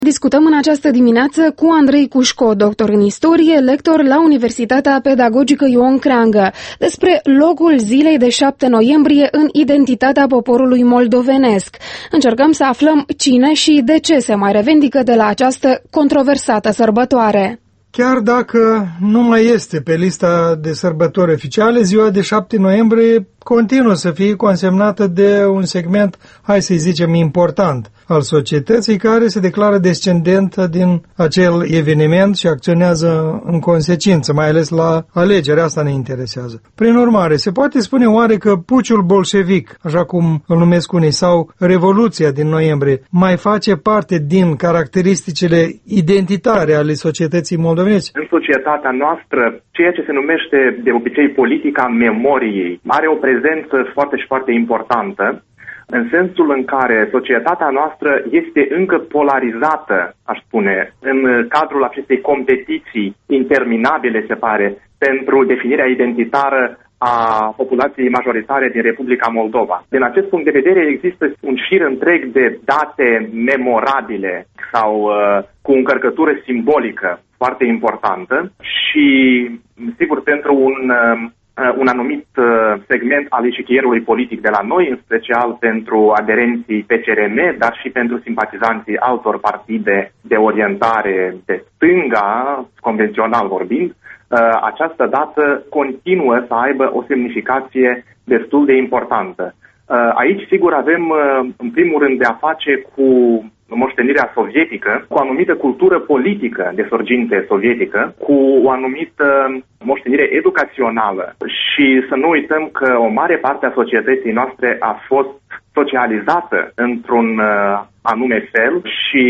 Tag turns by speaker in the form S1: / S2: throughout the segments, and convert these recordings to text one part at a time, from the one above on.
S1: Discutăm în această dimineață cu Andrei Cușco, doctor în istorie, lector la Universitatea Pedagogică Ion Creangă, despre locul zilei de 7 noiembrie în identitatea poporului moldovenesc. Încercăm să aflăm cine și de ce se mai revendică de la această controversată sărbătoare.
S2: Chiar dacă nu mai este pe lista de sărbători oficiale, ziua de 7 noiembrie continuă să fie consemnată de un segment, hai să-i zicem, important al societății, care se declară descendentă din acel eveniment și acționează în consecință, mai ales la alegeri. Asta ne interesează. Prin urmare, se poate spune oare că puciul bolșevic, așa cum îl numesc unii, sau Revoluția din noiembrie, mai face parte din caracteristicile identitare ale societății moldovenești?
S3: În societatea noastră, ceea ce se numește de obicei politica memoriei are o prezență foarte și foarte importantă, în sensul în care societatea noastră este încă polarizată, aș spune, în cadrul acestei competiții interminabile, se pare, pentru definirea identitară a populației majoritare din Republica Moldova. Din acest punct de vedere există un șir întreg de date memorabile sau cu încărcătură simbolică foarte importantă și, sigur, pentru un anumit segment al eșichierului politic de la noi, în special pentru aderenții PCRM, dar și pentru simpatizanții altor partide de orientare de stânga, convențional vorbind, această dată continuă să aibă o semnificație destul de importantă. Aici, sigur, avem în primul rând de a face cu moștenirea sovietică, cu o anumită cultură politică de sorginte sovietică, cu o anumită moștenire educațională și să nu uităm că o mare parte a societății noastre a fost socializată într-un anume fel și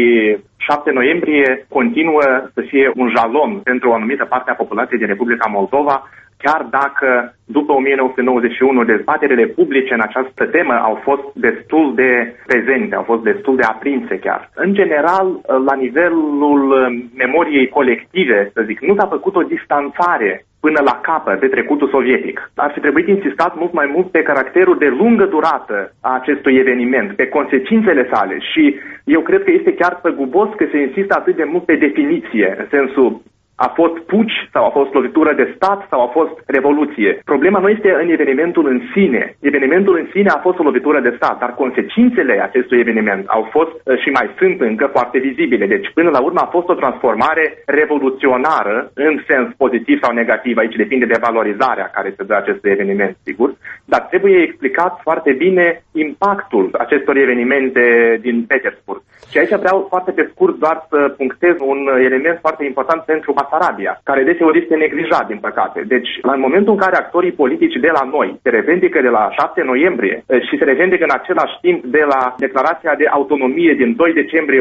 S3: 7 noiembrie continuă să fie un jalon pentru o anumită parte a populației din Republica Moldova, chiar dacă după 1991 dezbaterile publice în această temă au fost destul de prezente, au fost destul de aprinse chiar. În general, la nivelul memoriei colective, să zic, nu s-a făcut o distanțare până la capăt de trecutul sovietic. Ar fi trebuit insistat mult mai mult pe caracterul de lungă durată a acestui eveniment, pe consecințele sale și eu cred că este chiar păgubos că se insistă atât de mult pe definiție, în sensul a fost puci sau a fost lovitură de stat sau a fost revoluție. Problema nu este în evenimentul în sine. Evenimentul în sine a fost o lovitură de stat, dar consecințele acestui eveniment au fost și mai sunt încă foarte vizibile. Deci până la urmă a fost o transformare revoluționară în sens pozitiv sau negativ. Aici depinde de valorizarea care se dă acestui eveniment, sigur. Dar trebuie explicat foarte bine impactul acestor evenimente din Petersburg. Și aici vreau foarte pe scurt doar să punctez un element foarte important pentru Basarabia, care deseori este neglijat, din păcate. Deci, în momentul în care actorii politici de la noi se revendică de la 7 noiembrie și se revendică în același timp de la declarația de autonomie din 2 decembrie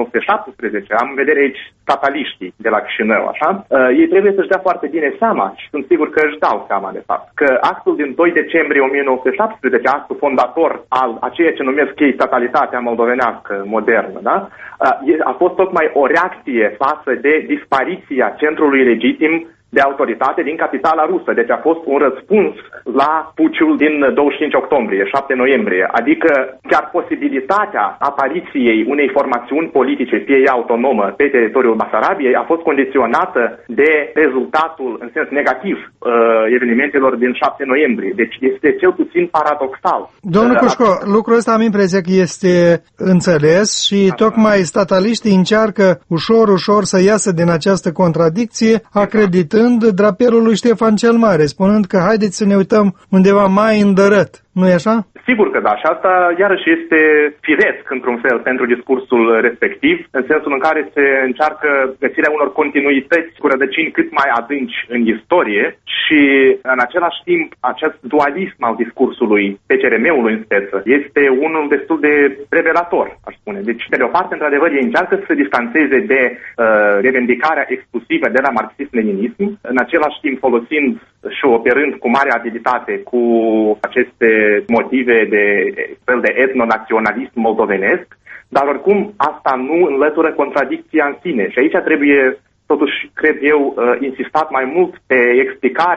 S3: 1917, am în vedere aici stataliștii de la Chișinău, așa, ei trebuie să-și dea foarte bine seama, și sunt sigur că își dau seama, de fapt, că actul din 2 decembrie 1917, actul fondator al a ceea ce numesc ei statalitatea moldovenească modernă, da? A fost tocmai o reacție față de dispariția centrului legitim de autoritate din capitala rusă. Deci a fost un răspuns la puciul din 25 octombrie, 7 noiembrie. Adică chiar posibilitatea apariției unei formațiuni politice, fie ea autonomă, pe teritoriul Basarabiei, a fost condiționată de rezultatul, în sens negativ, evenimentelor din 7 noiembrie. Deci este cel puțin paradoxal.
S2: Domnul Cușco, lucrul ăsta am impresia că este înțeles și tocmai stataliștii încearcă ușor să iasă din această contradicție, acreditând drapelul lui Ștefan cel Mare, spunând că haideți să ne uităm undeva mai îndărăt. Nu e așa?
S3: Sigur că da, și asta iarăși este firesc într-un fel pentru discursul respectiv, în sensul în care se încearcă găsirea unor continuități cu rădăcini cât mai adânci în istorie și în același timp acest dualism al discursului PCRM-ului în speță este unul destul de revelator, aș spune. Deci, pe de o parte, într-adevăr, ei încearcă să se distanțeze de revendicarea exclusivă de la marxism-leninism, în același timp folosind și operând cu mare abilitate cu aceste motive de fel de etnonaționalism moldovenesc, dar oricum asta nu înlătură contradicția în sine. Și aici trebuie, totuși, cred eu, insistat mai mult pe explicarea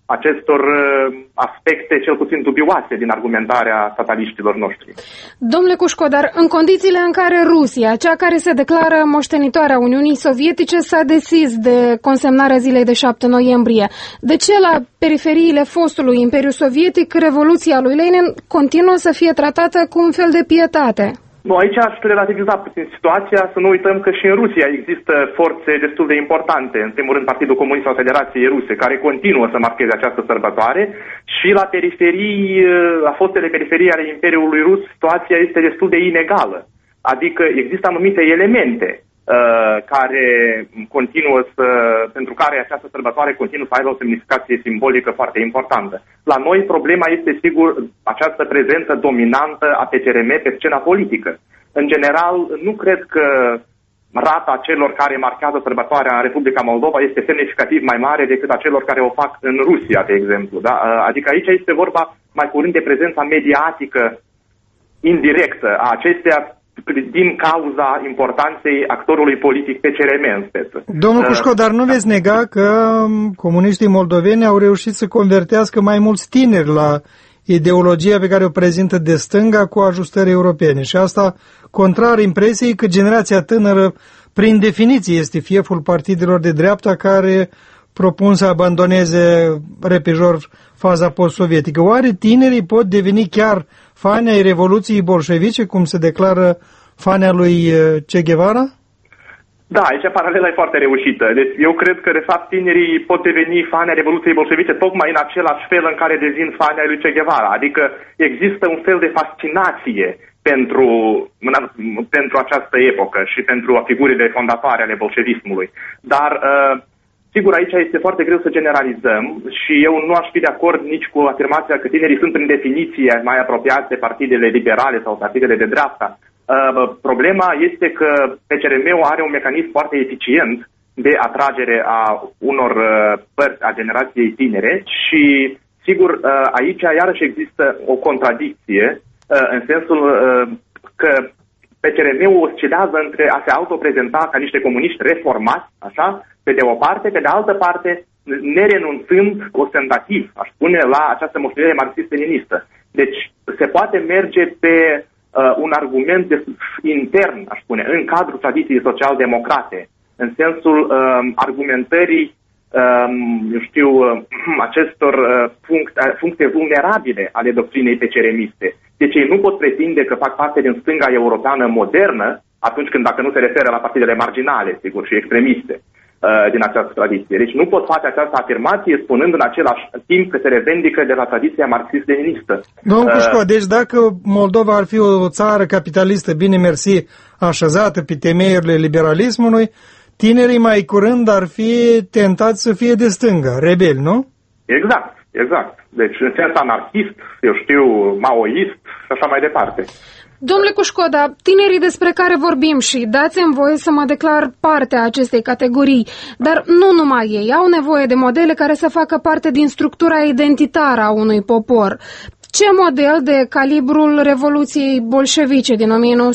S3: acestor aspecte cel puțin dubioase din argumentarea stataliștilor noștri.
S1: Domnule Cușco, dar în condițiile în care Rusia, cea care se declară moștenitoarea Uniunii Sovietice, s-a decis de consemnarea zilei de 7 noiembrie, de ce la periferiile fostului Imperiu Sovietic Revoluția lui Lenin continuă să fie tratată cu un fel de pietate?
S3: Nu, aici aș relativiza puțin situația, să nu uităm că și în Rusia există forțe destul de importante, în primul rând Partidul Comunist al Federației Ruse, care continuă să marcheze această sărbătoare și la periferii, la fostele periferii ale Imperiului Rus, situația este destul de inegală. Adică există anumite elemente care continuă pentru care această sărbătoare continuă să aibă o semnificație simbolică foarte importantă. La noi problema este sigur această prezență dominantă a PCRM pe scena politică. În general, nu cred că rata celor care marchează sărbătoarea în Republica Moldova este semnificativ mai mare decât a celor care o fac în Rusia, de exemplu. Da? Adică aici este vorba mai curând de prezența mediatică indirectă a acesteia din cauza importanței actorului politic PCRM în speță.
S2: Domnul Cușco, dar nu veți nega că comuniștii moldoveni au reușit să convertească mai mulți tineri la ideologia pe care o prezintă de stânga cu ajustări europene și asta contrar impresiei că generația tânără prin definiție este fieful partidelor de dreapta care propun să abandoneze repejor faza post-sovietică. Oare tinerii pot deveni chiar fani ai Revoluției bolșevice, cum se declară fani a lui Che Guevara?
S3: Da, aici paralela e foarte reușită. Deci eu cred că, de fapt, tinerii pot deveni fani ai Revoluției bolșevice tocmai în același fel în care devin fani ai lui Che Guevara. Adică există un fel de fascinație pentru această epocă și pentru figurile fondatoare ale bolșevismului. Dar sigur, aici este foarte greu să generalizăm și eu nu aș fi de acord nici cu afirmația că tinerii sunt prin definiție mai apropiați de partidele liberale sau partidele de dreapta. Problema este că PCRM-ul are un mecanism foarte eficient de atragere a unor părți a generației tinere și, sigur, aici iarăși există o contradicție în sensul că PCRM-ul oscilează între a se autoprezenta ca niște comuniști reformați, așa, pe de o parte, pe de altă parte, nerenunțând ostentativ, aș spune, la această moștenire marxist-leninistă. Deci se poate merge pe un argument intern, aș spune, în cadrul tradiției social-democrate, în sensul argumentării, acestor puncte vulnerabile ale doctrinei PCRM-iste. Deci ei nu pot pretinde că fac parte din stânga europeană modernă, atunci când, dacă nu se referă la partidele marginale, sigur, și extremiste din această tradiție. Deci nu pot face această afirmație spunând în același timp că se revendică de la tradiția marxist-leninistă.
S2: Domnul Cușco, deci dacă Moldova ar fi o țară capitalistă, bine mersi, așezată pe temeiurile liberalismului, tinerii mai curând ar fi tentați să fie de stânga, rebeli, nu?
S3: Exact. Deci în sens anarhist, maoist și așa mai departe.
S1: Domnule Cușco, dar tinerii despre care vorbim și dați-mi voie să mă declar parte a acestei categorii, dar nu numai ei, au nevoie de modele care să facă parte din structura identitară a unui popor. Ce model de calibrul Revoluției bolșevice din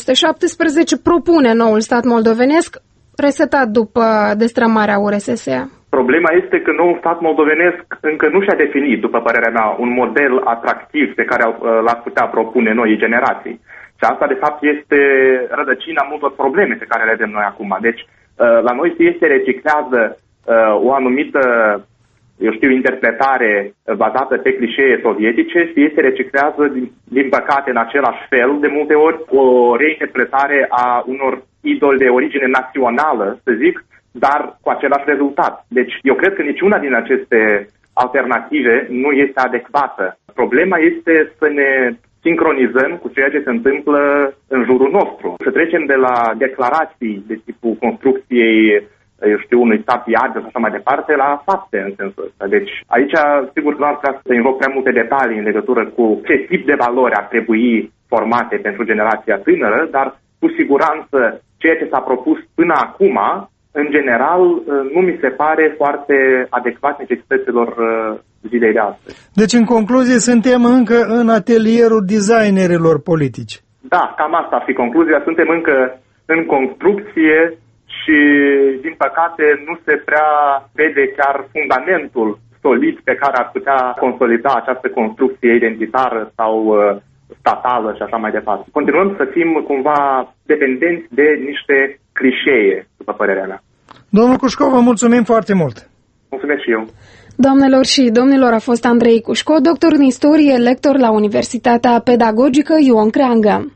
S1: 1917 propune noul stat moldovenesc, resetat după destrămarea URSS?
S3: Problema este că noul stat moldovenesc încă nu și-a definit, după părerea mea, un model atractiv pe care l-ar putea propune noi generații. Și asta, de fapt, este rădăcina multor probleme pe care le avem noi acum. Deci, la noi se reciclează o anumită, interpretare bazată pe clișee sovietice, se reciclează, din păcate, în același fel, de multe ori, o reinterpretare a unor idoli de origine națională, să zic, dar cu același rezultat. Deci, eu cred că niciuna din aceste alternative nu este adecvată. Problema este să ne sincronizăm cu ceea ce se întâmplă în jurul nostru. Să trecem de la declarații de tipul construcției, unui stat viabil și așa mai departe, la fapte în sensul ăsta. Deci aici, sigur, nu ar trebui să invoc prea multe detalii în legătură cu ce tip de valori ar trebui formate pentru generația tânără, dar cu siguranță ceea ce s-a propus până acum, în general, nu mi se pare foarte adecvat necesităților zilei de astăzi.
S2: Deci, în concluzie, suntem încă în atelierul designerilor politici.
S3: Da, cam asta ar fi concluzia. Suntem încă în construcție și, din păcate, nu se prea vede chiar fundamentul solid pe care ar putea consolida această construcție identitară sau statală și așa mai departe. Continuăm să fim cumva dependenți de niște clișee, după părerea mea.
S2: Domnul Cușco, vă mulțumim foarte mult!
S3: Mulțumesc și eu!
S1: Doamnelor și domnilor, a fost Andrei Cușco, doctor în istorie, lector la Universitatea Pedagogică Ioan Creangă.